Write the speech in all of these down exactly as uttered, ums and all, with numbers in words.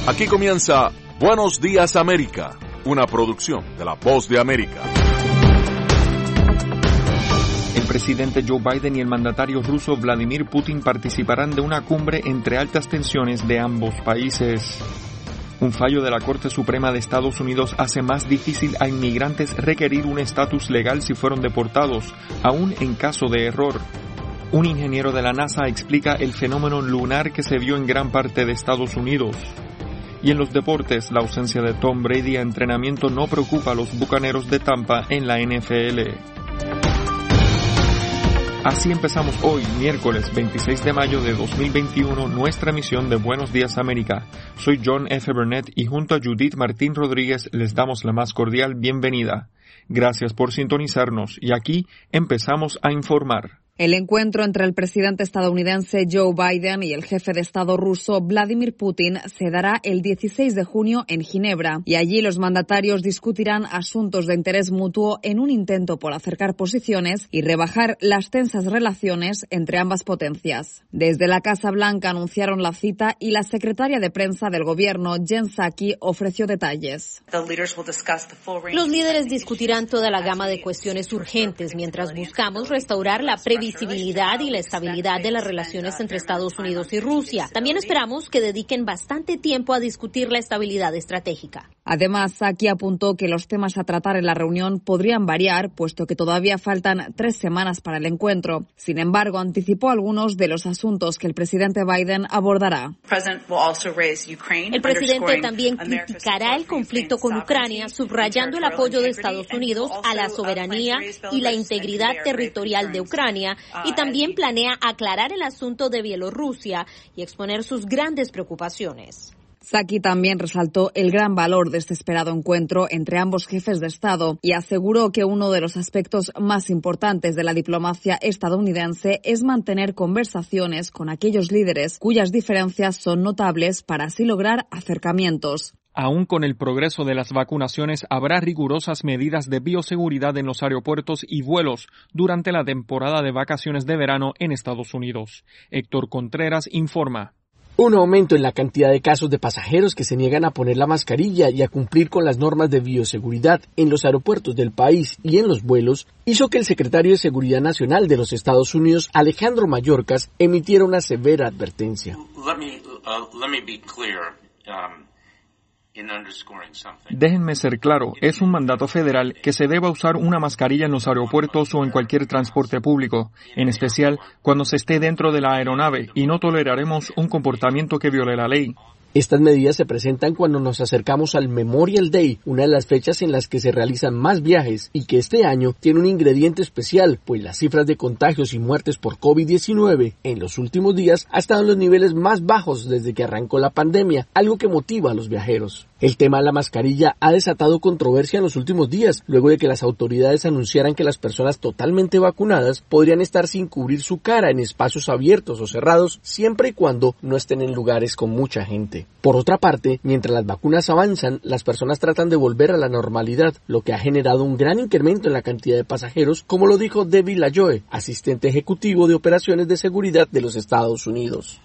Aquí comienza Buenos Días América, una producción de La Voz de América. El presidente Joe Biden y el mandatario ruso Vladimir Putin participarán de una cumbre entre altas tensiones de ambos países. Un fallo de la Corte Suprema de Estados Unidos hace más difícil a inmigrantes requerir un estatus legal si fueron deportados, aún en caso de error. Un ingeniero de la NASA explica el fenómeno lunar que se vio en gran parte de Estados Unidos. Y en los deportes, la ausencia de Tom Brady a entrenamiento no preocupa a los Bucaneros de Tampa en la N F L. Así empezamos hoy, miércoles veintiséis de mayo de dos mil veintiuno, nuestra emisión de Buenos Días América. Soy John F. Burnett y junto a Judith Martín Rodríguez les damos la más cordial bienvenida. Gracias por sintonizarnos y aquí empezamos a informar. El encuentro entre el presidente estadounidense Joe Biden y el jefe de Estado ruso Vladimir Putin se dará el dieciséis de junio en Ginebra y allí los mandatarios discutirán asuntos de interés mutuo en un intento por acercar posiciones y rebajar las tensas relaciones entre ambas potencias. Desde la Casa Blanca anunciaron la cita y la secretaria de prensa del gobierno, Jen Psaki, ofreció detalles. Los líderes discutirán toda la gama de cuestiones urgentes mientras buscamos restaurar la previsión visibilidad y la estabilidad de las relaciones entre Estados Unidos y Rusia. También esperamos que dediquen bastante tiempo a discutir la estabilidad estratégica. Además, Psaki apuntó que los temas a tratar en la reunión podrían variar, puesto que todavía faltan tres semanas para el encuentro. Sin embargo, anticipó algunos de los asuntos que el presidente Biden abordará. El presidente también criticará el conflicto con Ucrania, subrayando el apoyo de Estados Unidos a la soberanía y la integridad territorial de Ucrania, y también planea aclarar el asunto de Bielorrusia y exponer sus grandes preocupaciones. Psaki también resaltó el gran valor de este esperado encuentro entre ambos jefes de Estado y aseguró que uno de los aspectos más importantes de la diplomacia estadounidense es mantener conversaciones con aquellos líderes cuyas diferencias son notables para así lograr acercamientos. Aún con el progreso de las vacunaciones, habrá rigurosas medidas de bioseguridad en los aeropuertos y vuelos durante la temporada de vacaciones de verano en Estados Unidos. Héctor Contreras informa. Un aumento en la cantidad de casos de pasajeros que se niegan a poner la mascarilla y a cumplir con las normas de bioseguridad en los aeropuertos del país y en los vuelos hizo que el secretario de Seguridad Nacional de los Estados Unidos, Alejandro Mayorkas, emitiera una severa advertencia. Let me, uh, let me be clear. Um... Déjenme ser claro, es un mandato federal que se deba usar una mascarilla en los aeropuertos o en cualquier transporte público, en especial cuando se esté dentro de la aeronave, y no toleraremos un comportamiento que viole la ley. Estas medidas se presentan cuando nos acercamos al Memorial Day, una de las fechas en las que se realizan más viajes y que este año tiene un ingrediente especial, pues las cifras de contagios y muertes por COVID diecinueve en los últimos días ha estado en los niveles más bajos desde que arrancó la pandemia, algo que motiva a los viajeros. El tema de la mascarilla ha desatado controversia en los últimos días, luego de que las autoridades anunciaran que las personas totalmente vacunadas podrían estar sin cubrir su cara en espacios abiertos o cerrados, siempre y cuando no estén en lugares con mucha gente. Por otra parte, mientras las vacunas avanzan, las personas tratan de volver a la normalidad, lo que ha generado un gran incremento en la cantidad de pasajeros, como lo dijo David Lajoie, asistente ejecutivo de operaciones de seguridad de los Estados Unidos.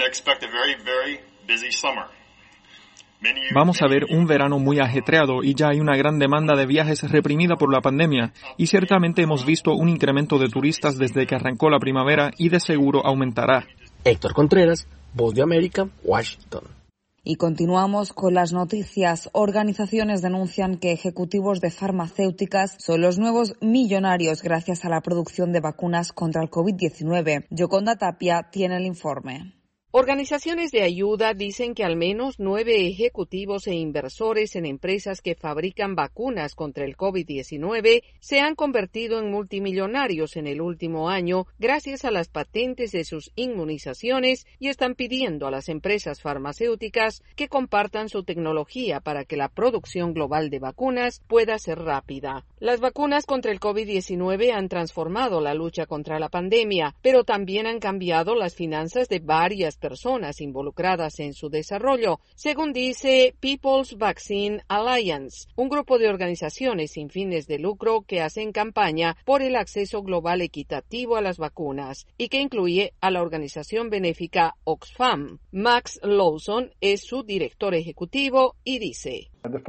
Vamos a ver un verano muy ajetreado y ya hay una gran demanda de viajes reprimida por la pandemia y ciertamente hemos visto un incremento de turistas desde que arrancó la primavera y de seguro aumentará. Héctor Contreras, Voz de América, Washington. Y continuamos con las noticias. Organizaciones denuncian que ejecutivos de farmacéuticas son los nuevos millonarios gracias a la producción de vacunas contra el COVID diecinueve. Yoconda Tapia tiene el informe. Organizaciones de ayuda dicen que al menos nueve ejecutivos e inversores en empresas que fabrican vacunas contra el COVID diecinueve se han convertido en multimillonarios en el último año gracias a las patentes de sus inmunizaciones y están pidiendo a las empresas farmacéuticas que compartan su tecnología para que la producción global de vacunas pueda ser rápida. Las vacunas contra el COVID diecinueve han transformado la lucha contra la pandemia, pero también han cambiado las finanzas de varias personas involucradas en su desarrollo, según dice People's Vaccine Alliance, un grupo de organizaciones sin fines de lucro que hacen campaña por el acceso global equitativo a las vacunas y que incluye a la organización benéfica Oxfam. Max Lawson es su director ejecutivo y dice: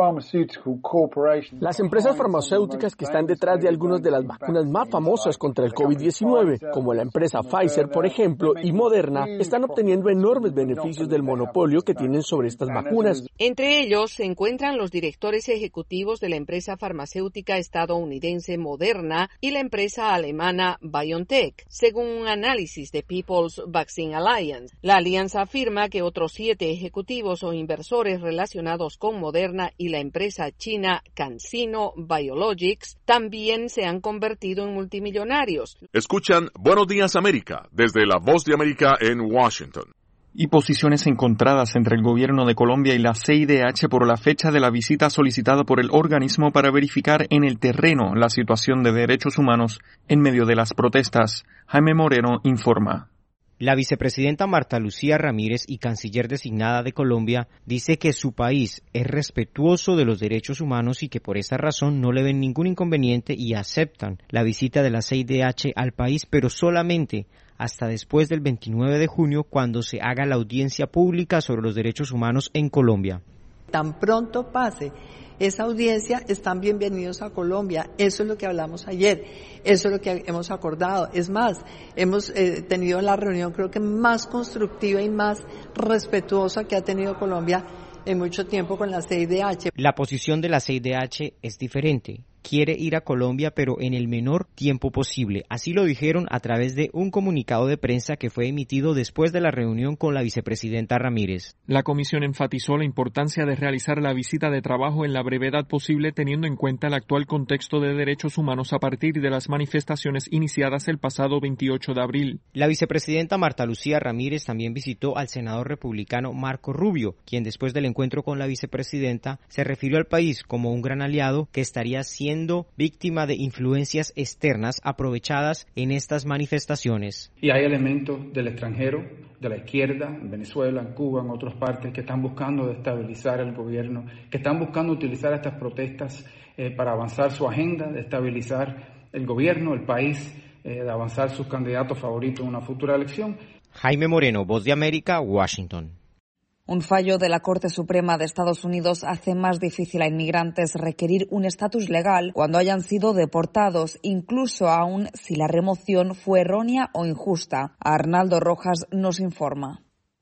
las empresas farmacéuticas que están detrás de algunas de las vacunas más famosas contra el COVID diecinueve, como la empresa Pfizer, por ejemplo, y Moderna, están obteniendo enormes beneficios del monopolio que tienen sobre estas vacunas. Entre ellos se encuentran los directores ejecutivos de la empresa farmacéutica estadounidense Moderna y la empresa alemana BioNTech, según un análisis de People's Vaccine Alliance. La alianza afirma que otros siete ejecutivos o inversores relacionados con Moderna y la empresa china CanSino Biologics también se han convertido en multimillonarios. Escuchan Buenos Días América desde la Voz de América en Washington. Y posiciones encontradas entre el gobierno de Colombia y la C I D H por la fecha de la visita solicitada por el organismo para verificar en el terreno la situación de derechos humanos en medio de las protestas. Jaime Moreno informa. La vicepresidenta Marta Lucía Ramírez y canciller designada de Colombia dice que su país es respetuoso de los derechos humanos y que por esa razón no le ven ningún inconveniente y aceptan la visita de la C I D H al país, pero solamente hasta después del veintinueve de junio, cuando se haga la audiencia pública sobre los derechos humanos en Colombia. Tan pronto pase esa audiencia, están bienvenidos a Colombia. Eso es lo que hablamos ayer, eso es lo que hemos acordado. Es más, hemos eh, tenido la reunión creo que más constructiva y más respetuosa que ha tenido Colombia en mucho tiempo con la C I D H. La posición de la C I D H es diferente. Quiere ir a Colombia, pero en el menor tiempo posible. Así lo dijeron a través de un comunicado de prensa que fue emitido después de la reunión con la vicepresidenta Ramírez. La comisión enfatizó la importancia de realizar la visita de trabajo en la brevedad posible, teniendo en cuenta el actual contexto de derechos humanos a partir de las manifestaciones iniciadas el pasado veintiocho de abril. La vicepresidenta Marta Lucía Ramírez también visitó al senador republicano Marco Rubio, quien después del encuentro con la vicepresidenta se refirió al país como un gran aliado que estaría siendo víctima de influencias externas aprovechadas en estas manifestaciones. Y hay elementos del extranjero, de la izquierda, en Venezuela, en Cuba, en otras partes, que están buscando destabilizar el gobierno, que están buscando utilizar estas protestas eh, para avanzar su agenda, de estabilizar el gobierno, el país, eh, de avanzar sus candidatos favoritos en una futura elección. Jaime Moreno, Voz de América, Washington. Un fallo de la Corte Suprema de Estados Unidos hace más difícil a inmigrantes requerir un estatus legal cuando hayan sido deportados, incluso aún si la remoción fue errónea o injusta. Arnaldo Rojas nos informa.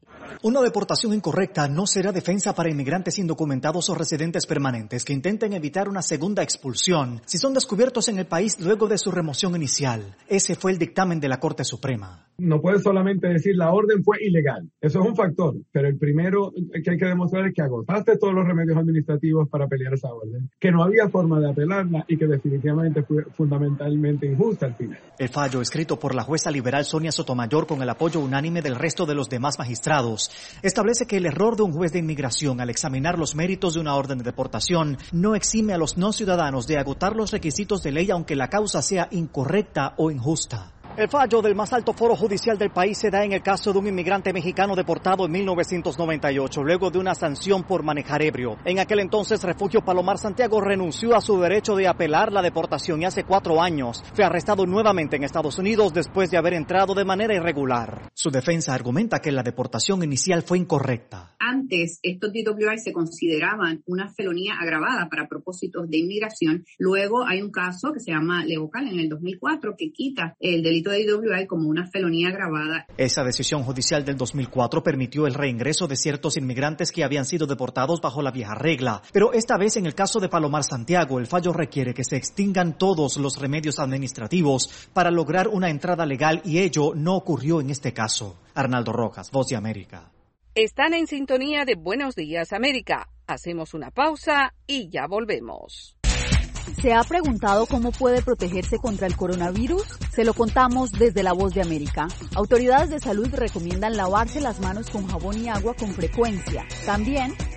Una deportación incorrecta no será defensa para inmigrantes indocumentados o residentes permanentes que intenten evitar una segunda expulsión si son descubiertos en el país luego de su remoción inicial. Ese fue el dictamen de la Corte Suprema. No puedes solamente decir la orden fue ilegal. Eso es un factor, pero el primero que hay que demostrar es que agotaste todos los remedios administrativos para pelear esa orden, que no había forma de apelarla y que definitivamente fue fundamentalmente injusta al final. El fallo, escrito por la jueza liberal Sonia Sotomayor con el apoyo unánime del resto de los demás magistrados, establece que el error de un juez de inmigración al examinar los méritos de una orden de deportación no exime a los no ciudadanos de agotar los requisitos de ley aunque la causa sea incorrecta o injusta. El fallo del más alto foro judicial del país se da en el caso de un inmigrante mexicano deportado en mil novecientos noventa y ocho, luego de una sanción por manejar ebrio. En aquel entonces, Refugio Palomar Santiago renunció a su derecho de apelar la deportación y hace cuatro años fue arrestado nuevamente en Estados Unidos después de haber entrado de manera irregular. Su defensa argumenta que la deportación inicial fue incorrecta. Antes, estos D W I se consideraban una felonía agravada para propósitos de inmigración. Luego hay un caso que se llama Leocal en el dos mil cuatro que quita el delito de D W I como una felonía agravada. Esa decisión judicial del dos mil cuatro permitió el reingreso de ciertos inmigrantes que habían sido deportados bajo la vieja regla, pero esta vez en el caso de Palomar Santiago el fallo requiere que se extingan todos los remedios administrativos para lograr una entrada legal y ello no ocurrió en este caso. Arnaldo Rojas, Voz de América. Están en sintonía de Buenos Días América. Hacemos una pausa y ya volvemos. ¿Se ha preguntado cómo puede protegerse contra el coronavirus? Se lo contamos desde La Voz de América. Autoridades de salud recomiendan lavarse las manos con jabón y agua con frecuencia. También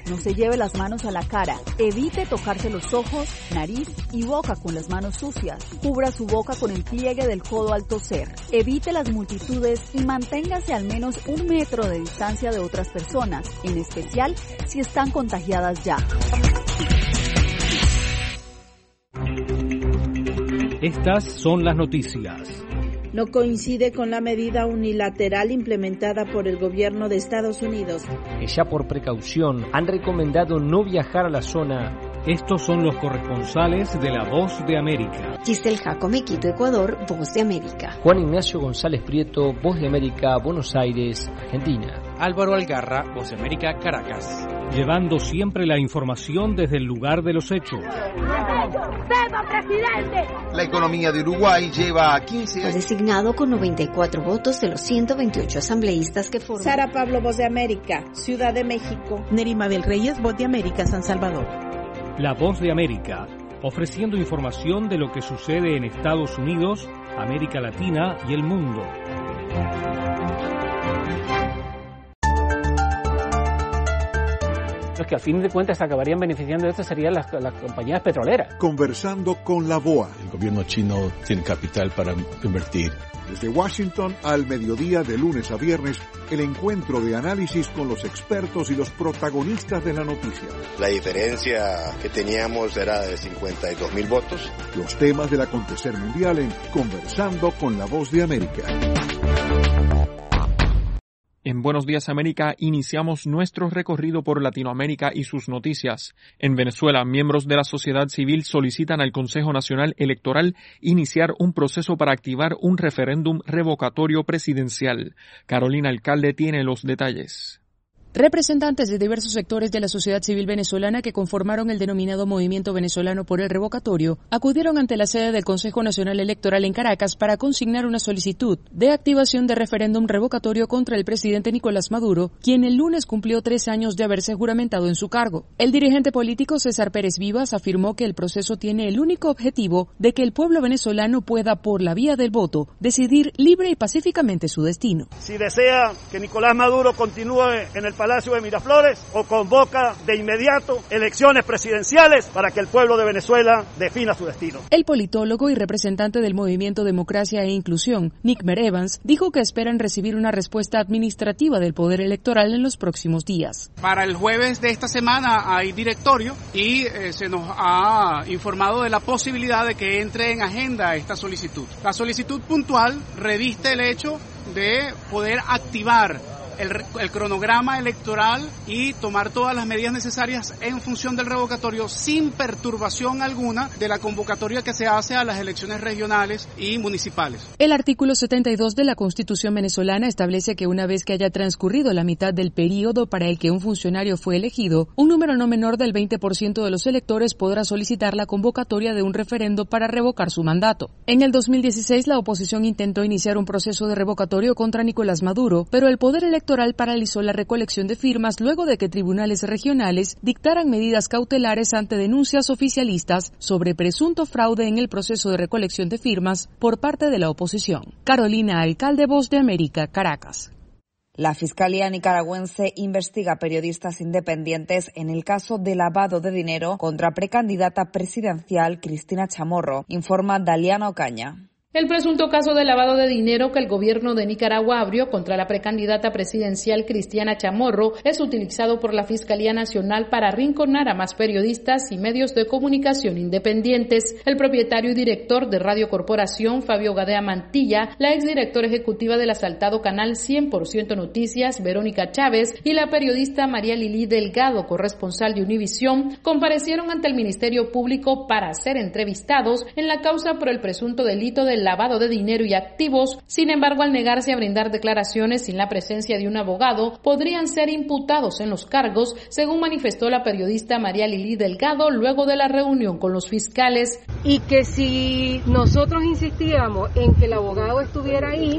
No se lleve las manos a la cara. Evite tocarse los ojos, nariz y boca con las manos sucias. Cubra su boca con el pliegue del codo al toser. Evite las multitudes y manténgase al menos un metro de distancia de otras personas, en especial si están contagiadas ya. Estas son las noticias. No coincide con la medida unilateral implementada por el gobierno de Estados Unidos. Que ya por precaución han recomendado no viajar a la zona. Estos son los corresponsales de La Voz de América. Giselle Jacome, Quito, Ecuador, Voz de América. Juan Ignacio González Prieto, Voz de América, Buenos Aires, Argentina. Álvaro Algarra, Voz de América, Caracas. Llevando siempre la información desde el lugar de los hechos. La economía de Uruguay lleva quince años. Fue designado con noventa y cuatro votos de los ciento veintiocho asambleístas que forman. Sara Pablo, Voz de América, Ciudad de México. Nerima del Reyes, Voz de América, San Salvador. La Voz de América, ofreciendo información de lo que sucede en Estados Unidos, América Latina y el mundo. Los que al fin de cuentas acabarían beneficiando de esto serían las, las compañías petroleras. Conversando con la B O A. El gobierno chino tiene capital para invertir. Desde Washington al mediodía de lunes a viernes, el encuentro de análisis con los expertos y los protagonistas de la noticia. La diferencia que teníamos era de cincuenta y dos mil votos. Los temas del acontecer mundial en Conversando con la Voz de América. En Buenos Días América iniciamos nuestro recorrido por Latinoamérica y sus noticias. En Venezuela, miembros de la sociedad civil solicitan al Consejo Nacional Electoral iniciar un proceso para activar un referéndum revocatorio presidencial. Carolina Alcalde tiene los detalles. Representantes de diversos sectores de la sociedad civil venezolana que conformaron el denominado Movimiento Venezolano por el Revocatorio acudieron ante la sede del Consejo Nacional Electoral en Caracas para consignar una solicitud de activación de referéndum revocatorio contra el presidente Nicolás Maduro, quien el lunes cumplió tres años de haberse juramentado en su cargo. El dirigente político César Pérez Vivas afirmó que el proceso tiene el único objetivo de que el pueblo venezolano pueda, por la vía del voto, decidir libre y pacíficamente su destino. Si desea que Nicolás Maduro continúe en el Palacio de Miraflores o convoca de inmediato elecciones presidenciales para que el pueblo de Venezuela defina su destino. El politólogo y representante del Movimiento Democracia e Inclusión, Nickmer Evans, dijo que esperan recibir una respuesta administrativa del Poder Electoral en los próximos días. Para el jueves de esta semana hay directorio y eh, se nos ha informado de la posibilidad de que entre en agenda esta solicitud. La solicitud puntual reviste el hecho de poder activar El, el cronograma electoral y tomar todas las medidas necesarias en función del revocatorio sin perturbación alguna de la convocatoria que se hace a las elecciones regionales y municipales. El artículo setenta y dos de la Constitución venezolana establece que una vez que haya transcurrido la mitad del período para el que un funcionario fue elegido, un número no menor del veinte por ciento de los electores podrá solicitar la convocatoria de un referendo para revocar su mandato. En el dos mil dieciséis, la oposición intentó iniciar un proceso de revocatorio contra Nicolás Maduro, pero el Poder Electoral Electoral paralizó la recolección de firmas luego de que tribunales regionales dictaran medidas cautelares ante denuncias oficialistas sobre presunto fraude en el proceso de recolección de firmas por parte de la oposición. Carolina Alcalde, Voz de América, Caracas. La Fiscalía nicaragüense investiga periodistas independientes en el caso de lavado de dinero contra precandidata presidencial Cristina Chamorro, informa Daliana Ocaña. El presunto caso de lavado de dinero que el gobierno de Nicaragua abrió contra la precandidata presidencial Cristina Chamorro es utilizado por la Fiscalía Nacional para arrinconar a más periodistas y medios de comunicación independientes. El propietario y director de Radio Corporación, Fabio Gadea Mantilla, la exdirectora ejecutiva del asaltado canal cien por ciento Noticias, Verónica Chávez, y la periodista María Lili Delgado, corresponsal de Univisión, comparecieron ante el Ministerio Público para ser entrevistados en la causa por el presunto delito de lavado de dinero y activos. Sin embargo, al negarse a brindar declaraciones sin la presencia de un abogado, podrían ser imputados en los cargos, según manifestó la periodista María Lili Delgado luego de la reunión con los fiscales. Y que si nosotros insistíamos en que el abogado estuviera ahí,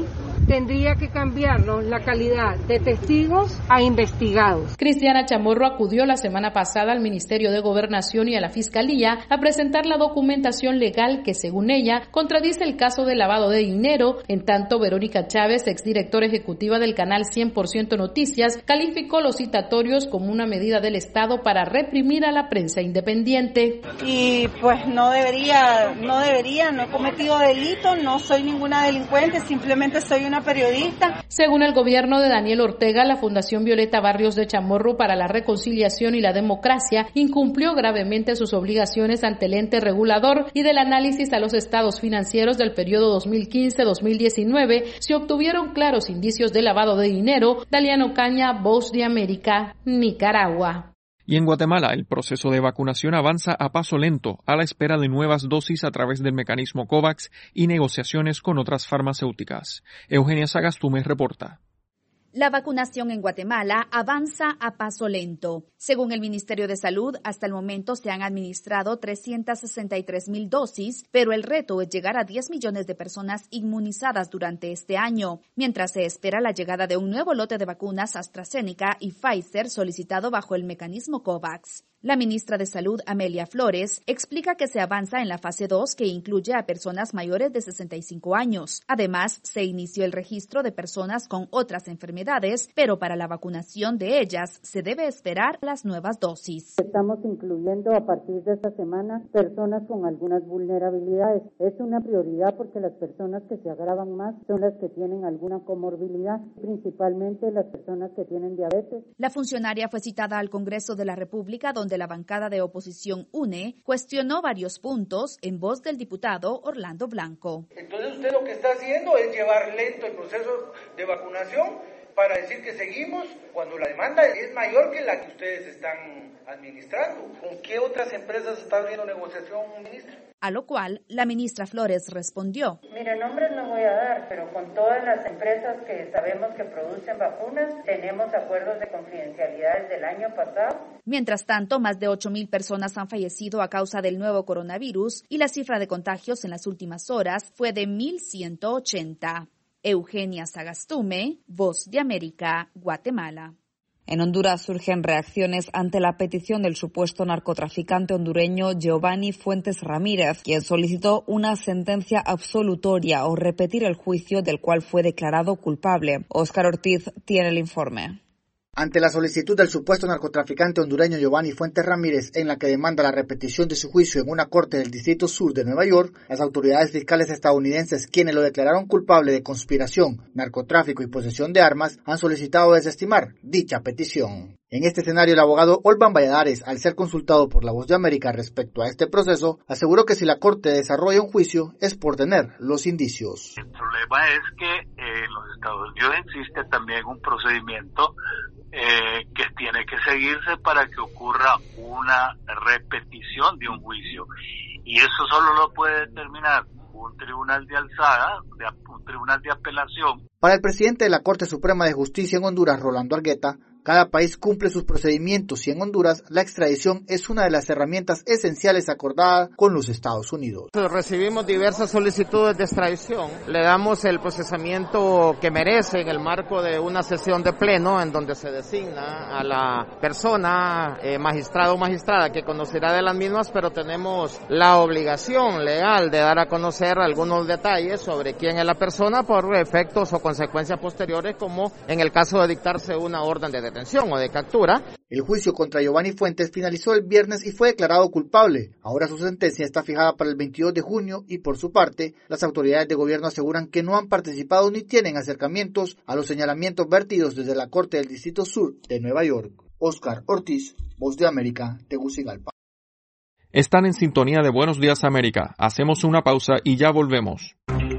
tendría que cambiarnos la calidad de testigos a investigados. Cristiana Chamorro acudió la semana pasada al Ministerio de Gobernación y a la Fiscalía a presentar la documentación legal que, según ella, contradice el caso de lavado de dinero. En tanto, Verónica Chávez, exdirectora ejecutiva del canal cien por ciento Noticias, calificó los citatorios como una medida del Estado para reprimir a la prensa independiente. Y pues no debería, no debería, no he cometido delito, no soy ninguna delincuente, simplemente soy una periodista. Según el gobierno de Daniel Ortega, la Fundación Violeta Barrios de Chamorro para la Reconciliación y la Democracia incumplió gravemente sus obligaciones ante el ente regulador, y del análisis a los estados financieros del periodo dos mil quince a dos mil diecinueve se obtuvieron claros indicios de lavado de dinero. Daliano Caña, Voz de América, Nicaragua. Y en Guatemala, el proceso de vacunación avanza a paso lento, a la espera de nuevas dosis a través del mecanismo COVAX y negociaciones con otras farmacéuticas. Eugenia Sagastume reporta. La vacunación en Guatemala avanza a paso lento. Según el Ministerio de Salud, hasta el momento se han administrado trescientas sesenta y tres mil dosis, pero el reto es llegar a diez millones de personas inmunizadas durante este año, mientras se espera la llegada de un nuevo lote de vacunas AstraZeneca y Pfizer solicitado bajo el mecanismo COVAX. La ministra de Salud, Amelia Flores, explica que se avanza en la fase dos, que incluye a personas mayores de sesenta y cinco años. Además, se inició el registro de personas con otras enfermedades, pero para la vacunación de ellas se debe esperar las nuevas dosis. Estamos incluyendo a partir de esta semana personas con algunas vulnerabilidades. Es una prioridad porque las personas que se agravan más son las que tienen alguna comorbilidad, principalmente las personas que tienen diabetes. La funcionaria fue citada al Congreso de la República, donde la bancada de oposición UNE cuestionó varios puntos en voz del diputado Orlando Blanco. Entonces usted lo que está haciendo es llevar lento el proceso de vacunación para decir que seguimos cuando la demanda es mayor que la que ustedes están administrando. ¿Con qué otras empresas está abriendo negociación, ministro? A lo cual la ministra Flores respondió. Mire, nombres no voy a dar, pero con todas las empresas que sabemos que producen vacunas, tenemos acuerdos de confidencialidad desde el año pasado. Mientras tanto, más de ocho mil personas han fallecido a causa del nuevo coronavirus y la cifra de contagios en las últimas horas fue de mil ciento ochenta. Eugenia Sagastume, Voz de América, Guatemala. En Honduras surgen reacciones ante la petición del supuesto narcotraficante hondureño Giovanni Fuentes Ramírez, quien solicitó una sentencia absolutoria o repetir el juicio del cual fue declarado culpable. Óscar Ortiz tiene el informe. Ante la solicitud del supuesto narcotraficante hondureño Giovanni Fuentes Ramírez, en la que demanda la repetición de su juicio en una corte del Distrito Sur de Nueva York, las autoridades fiscales estadounidenses, quienes lo declararon culpable de conspiración, narcotráfico y posesión de armas, han solicitado desestimar dicha petición. En este escenario, el abogado Olvan Valladares, al ser consultado por La Voz de América respecto a este proceso, aseguró que si la Corte desarrolla un juicio es por tener los indicios. El problema es que eh, en los Estados Unidos existe también un procedimiento eh, que tiene que seguirse para que ocurra una repetición de un juicio. Y eso solo lo puede determinar un tribunal de alzada, de, un tribunal de apelación. Para el presidente de la Corte Suprema de Justicia en Honduras, Rolando Argueta, cada país cumple sus procedimientos y en Honduras la extradición es una de las herramientas esenciales acordadas con los Estados Unidos. Recibimos diversas solicitudes de extradición. Le damos el procesamiento que merece en el marco de una sesión de pleno en donde se designa a la persona, eh, magistrado o magistrada, que conocerá de las mismas, pero tenemos la obligación legal de dar a conocer algunos detalles sobre quién es la persona por efectos o consecuencias posteriores, como en el caso de dictarse una orden de detención o de captura. El juicio contra Giovanni Fuentes finalizó el viernes y fue declarado culpable. Ahora su sentencia está fijada para el veintidós de junio y, por su parte, las autoridades de gobierno aseguran que no han participado ni tienen acercamientos a los señalamientos vertidos desde la Corte del Distrito Sur de Nueva York. Óscar Ortiz, Voz de América, Tegucigalpa. Están en sintonía de Buenos Días América. Hacemos una pausa y ya volvemos.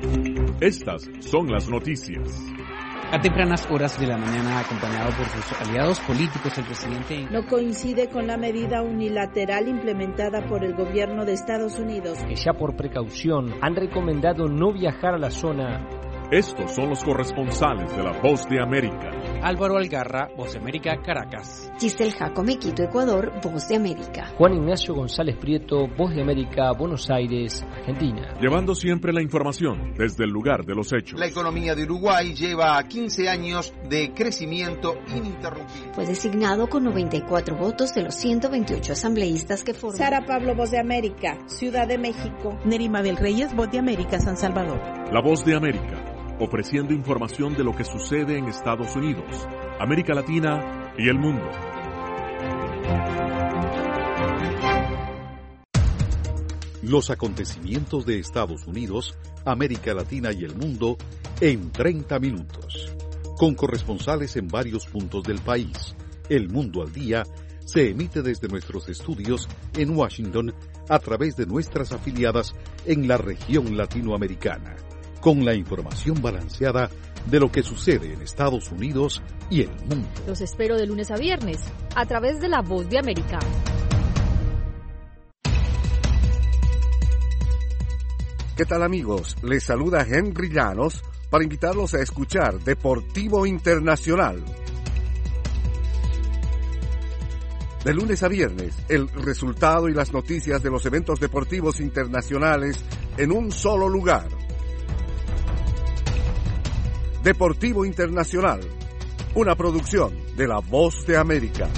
Estas son las noticias. A tempranas horas de la mañana, acompañado por sus aliados políticos, el presidente no coincide con la medida unilateral implementada por el gobierno de Estados Unidos. Que ya por precaución han recomendado no viajar a la zona Estos son los corresponsales de La Voz de América. Álvaro Algarra, Voz de América, Caracas. Giselle Jacome, Quito, Ecuador, Voz de América. Juan Ignacio González Prieto, Voz de América, Buenos Aires, Argentina. Llevando siempre la información desde el lugar de los hechos. La economía de Uruguay lleva quince años de crecimiento ininterrumpido. Fue designado con noventa y cuatro votos de los ciento veintiocho asambleístas que forman. Sara Pablo, Voz de América, Ciudad de México. Nerima del Reyes, Voz de América, San Salvador. La Voz de América, ofreciendo información de lo que sucede en Estados Unidos, América Latina y el mundo. Los acontecimientos de Estados Unidos, América Latina y el mundo en treinta minutos. Con corresponsales en varios puntos del país. El Mundo al Día se emite desde nuestros estudios en Washington a través de nuestras afiliadas en la región latinoamericana, con la información balanceada de lo que sucede en Estados Unidos y el mundo. Los espero de lunes a viernes, a través de La Voz de América. ¿Qué tal, amigos? Les saluda Henry Llanos para invitarlos a escuchar Deportivo Internacional. De lunes a viernes, el resultado y las noticias de los eventos deportivos internacionales en un solo lugar. Deportivo Internacional, una producción de La Voz de América.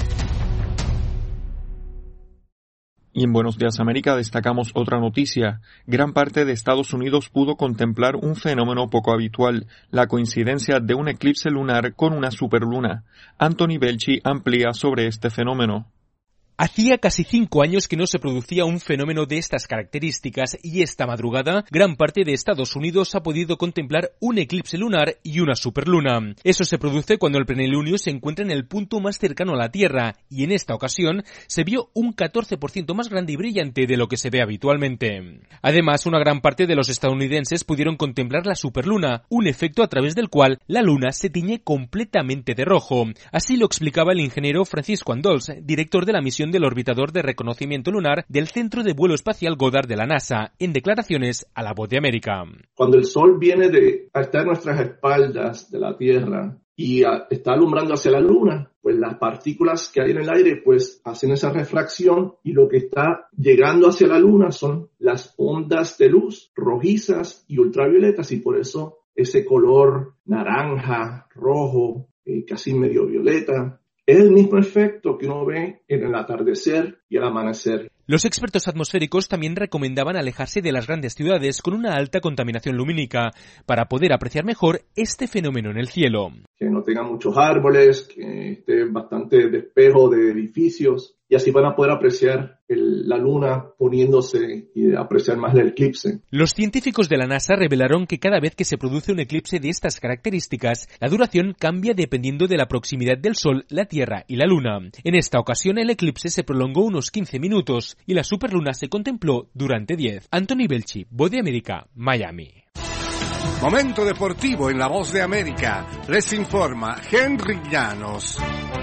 Y en Buenos Días América destacamos otra noticia. Gran parte de Estados Unidos pudo contemplar un fenómeno poco habitual, la coincidencia de un eclipse lunar con una superluna. Anthony Belchi amplía sobre este fenómeno. Hacía casi cinco años que no se producía un fenómeno de estas características y esta madrugada gran parte de Estados Unidos ha podido contemplar un eclipse lunar y una superluna. Eso se produce cuando el plenilunio se encuentra en el punto más cercano a la Tierra y en esta ocasión se vio un catorce por ciento más grande y brillante de lo que se ve habitualmente. Además, una gran parte de los estadounidenses pudieron contemplar la superluna, un efecto a través del cual la luna se tiñe completamente de rojo. Así lo explicaba el ingeniero Francisco Andols, director de la misión del orbitador de reconocimiento lunar del Centro de Vuelo Espacial Goddard de la NASA, en declaraciones a La Voz de América. Cuando el Sol viene de a estar a nuestras espaldas de la Tierra y a, está alumbrando hacia la Luna, pues las partículas que hay en el aire pues hacen esa refracción y lo que está llegando hacia la Luna son las ondas de luz rojizas y ultravioletas y por eso ese color naranja, rojo, eh, casi medio violeta. Es el mismo efecto que uno ve en el atardecer y el amanecer. Los expertos atmosféricos también recomendaban alejarse de las grandes ciudades con una alta contaminación lumínica para poder apreciar mejor este fenómeno en el cielo. Que no tenga muchos árboles, que esté bastante despejo de edificios y así van a poder apreciar el, la luna poniéndose y apreciar más el eclipse. Los científicos de la NASA revelaron que cada vez que se produce un eclipse de estas características, la duración cambia dependiendo de la proximidad del Sol, la Tierra y la Luna. En esta ocasión el eclipse se prolongó unos quince minutos y la superluna se contempló durante diez. Anthony Belchi, Voz de América, Miami. Momento deportivo en La Voz de América. Les informa Henry Llanos.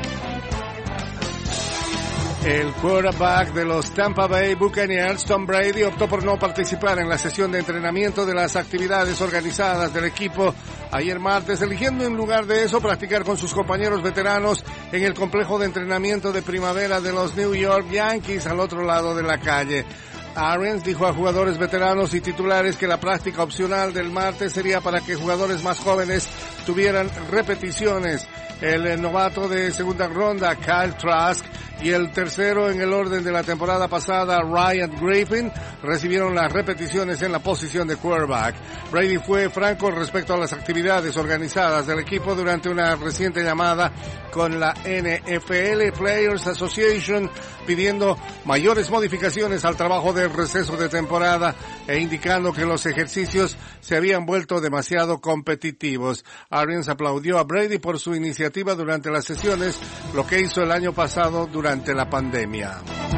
El quarterback de los Tampa Bay Buccaneers, Tom Brady, optó por no participar en la sesión de entrenamiento de las actividades organizadas del equipo ayer martes, eligiendo en lugar de eso practicar con sus compañeros veteranos en el complejo de entrenamiento de primavera de los New York Yankees al otro lado de la calle. Arians dijo a jugadores veteranos y titulares que la práctica opcional del martes sería para que jugadores más jóvenes tuvieran repeticiones. El novato de segunda ronda, Kyle Trask, y el tercero en el orden de la temporada pasada, Ryan Griffin, recibieron las repeticiones en la posición de quarterback. Brady fue franco respecto a las actividades organizadas del equipo durante una reciente llamada con la N F L Players Association, pidiendo mayores modificaciones al trabajo del receso de temporada e indicando que los ejercicios se habían vuelto demasiado competitivos. Arians aplaudió a Brady por su iniciativa durante las sesiones, lo que hizo el año pasado durante la pandemia.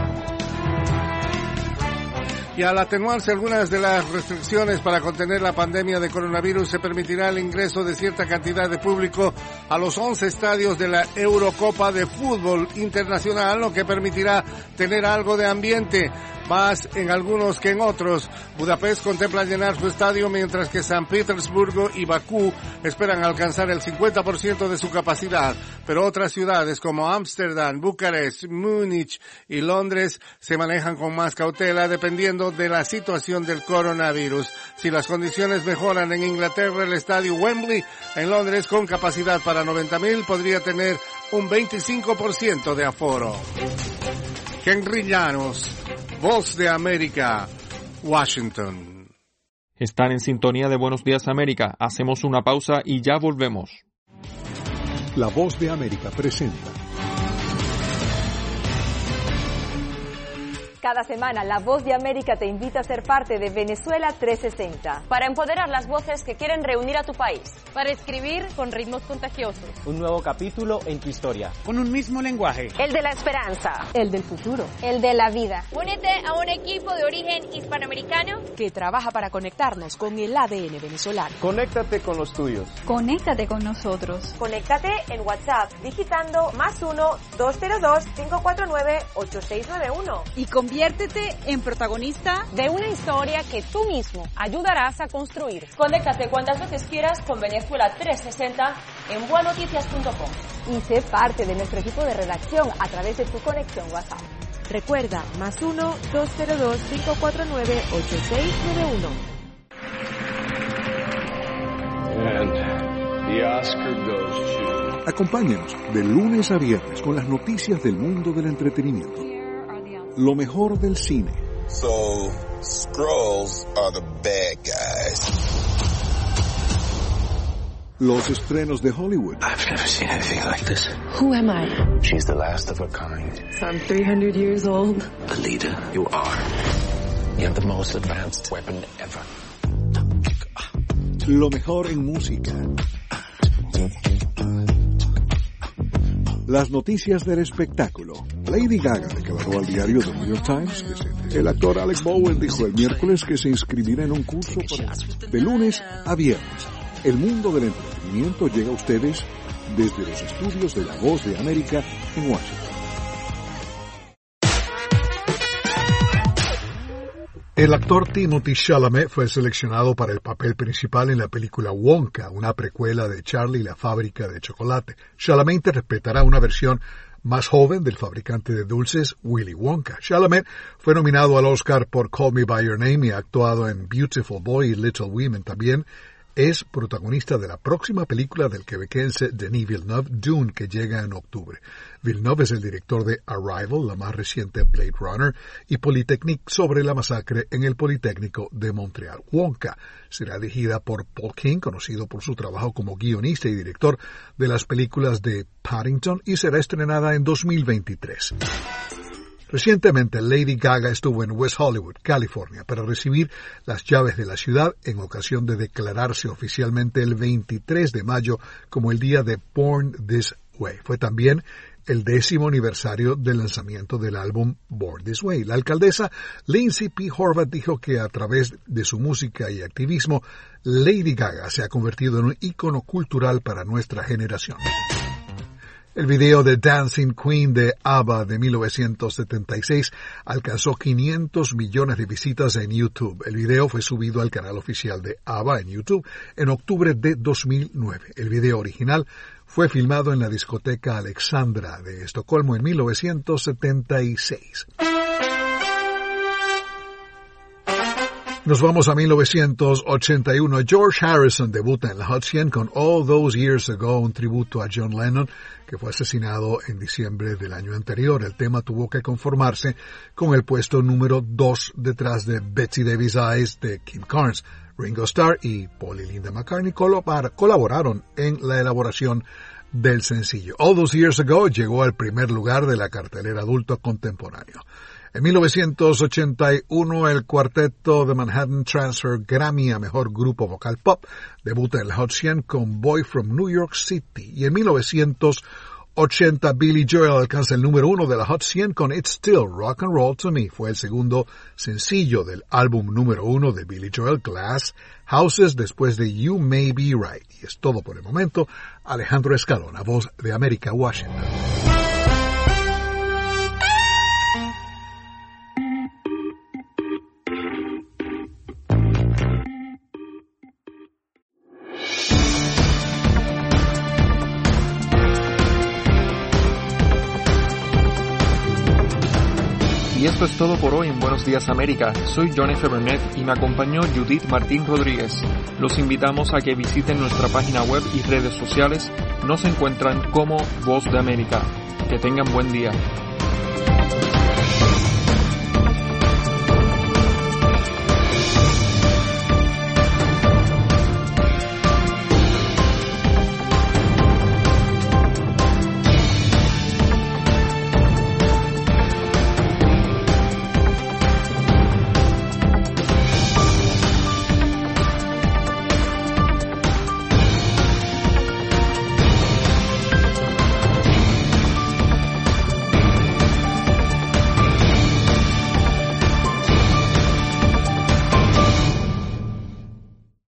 Y al atenuarse algunas de las restricciones para contener la pandemia de coronavirus, se permitirá el ingreso de cierta cantidad de público a los once estadios de la Eurocopa de Fútbol Internacional, lo que permitirá tener algo de ambiente. más en algunos que en otros. Budapest contempla llenar su estadio, mientras que San Petersburgo y Bakú esperan alcanzar el cincuenta por ciento de su capacidad. Pero otras ciudades como Ámsterdam, Bucarest, Múnich y Londres se manejan con más cautela dependiendo de la situación del coronavirus. Si las condiciones mejoran en Inglaterra, el estadio Wembley en Londres, con capacidad para noventa mil, podría tener un veinticinco por ciento de aforo. Henry Llanos, Voz de América, Washington. Están en sintonía de Buenos Días América. Hacemos una pausa y ya volvemos. La Voz de América presenta. Cada semana, La Voz de América te invita a ser parte de Venezuela trescientos sesenta. Para empoderar las voces que quieren reunir a tu país. Para escribir con ritmos contagiosos. Un nuevo capítulo en tu historia. Con un mismo lenguaje. El de la esperanza. El del futuro. El de la vida. Únete a un equipo de origen hispanoamericano que trabaja para conectarnos con el A D N venezolano. Conéctate con los tuyos. Conéctate con nosotros. Conéctate en WhatsApp digitando más uno, dos cero dos, cinco cuatro nueve, ocho seis nueve uno. Y conviértete en protagonista de una historia que tú mismo ayudarás a construir. Conéctate cuantas veces quieras con Venezuela trescientos sesenta en buenoticias punto com y sé parte de nuestro equipo de redacción a través de tu conexión WhatsApp. Recuerda, más uno, dos cero dos, cinco cuatro nueve, ocho seis nueve uno. And the Oscar goes to... Acompáñenos de lunes a viernes con las noticias del mundo del entretenimiento. Lo mejor del cine. So, Skrulls are the bad guys. Los estrenos de Hollywood. I've never seen anything like this. Who am I? She's the last of her kind. So I'm three hundred years old. Alita, you are. You have the most advanced weapon ever. Lo mejor en música. Las noticias del espectáculo. Lady Gaga declaró al diario The New York Times que se... El actor Alec Bowen dijo el miércoles que se inscribirá en un curso para... de lunes a viernes. El mundo del entretenimiento llega a ustedes desde los estudios de La Voz de América en Washington. El actor Timothée Chalamet fue seleccionado para el papel principal en la película Wonka, una precuela de Charlie y la fábrica de chocolate. Chalamet interpretará una versión más joven del fabricante de dulces Willy Wonka. Chalamet fue nominado al Oscar por Call Me By Your Name y ha actuado en Beautiful Boy y Little Women. También es protagonista de la próxima película del quebequense Denis Villeneuve, Dune, que llega en octubre. Villeneuve es el director de Arrival, la más reciente Blade Runner, y Polytechnique, sobre la masacre en el Politécnico de Montreal. Wonka será dirigida por Paul King, conocido por su trabajo como guionista y director de las películas de Paddington, y será estrenada en dos mil veintitrés. Recientemente, Lady Gaga estuvo en West Hollywood, California, para recibir las llaves de la ciudad en ocasión de declararse oficialmente el veintitrés de mayo como el día de Born This Way. Fue también el décimo aniversario del lanzamiento del álbum Born This Way. La alcaldesa Lindsay P. Horvath dijo que a través de su música y activismo, Lady Gaga se ha convertido en un ícono cultural para nuestra generación. El video de Dancing Queen de ABBA de mil novecientos setenta y seis alcanzó quinientos millones de visitas en YouTube. El video fue subido al canal oficial de ABBA en YouTube en octubre de dos mil nueve. El video original fue filmado en la discoteca Alexandra de Estocolmo en mil novecientos setenta y seis. Nos vamos a mil novecientos ochenta y uno. George Harrison debuta en la Hot cien con All Those Years Ago, un tributo a John Lennon, que fue asesinado en diciembre del año anterior. El tema tuvo que conformarse con el puesto número dos detrás de Betsy Davis Eyes de Kim Carnes. Ringo Starr y Paul y Linda McCartney colaboraron en la elaboración del sencillo. All Those Years Ago llegó al primer lugar de la cartelera adulto contemporáneo. En mil novecientos ochenta y uno, el cuarteto de Manhattan Transfer Grammy a Mejor Grupo Vocal Pop debuta en la Hot cien con Boy from New York City. Y en mil novecientos ochenta, Billy Joel alcanza el número uno de la Hot cien con It's Still Rock and Roll to Me. Fue el segundo sencillo del álbum número uno de Billy Joel, Glass Houses, después de You May Be Right. Y es todo por el momento. Alejandro Escalona, Voz de América, Washington. Y esto es todo por hoy en Buenos Días América. Soy John F. Burnett y me acompañó Judith Martín Rodríguez. Los invitamos a que visiten nuestra página web y redes sociales. Nos encuentran como Voz de América. Que tengan buen día.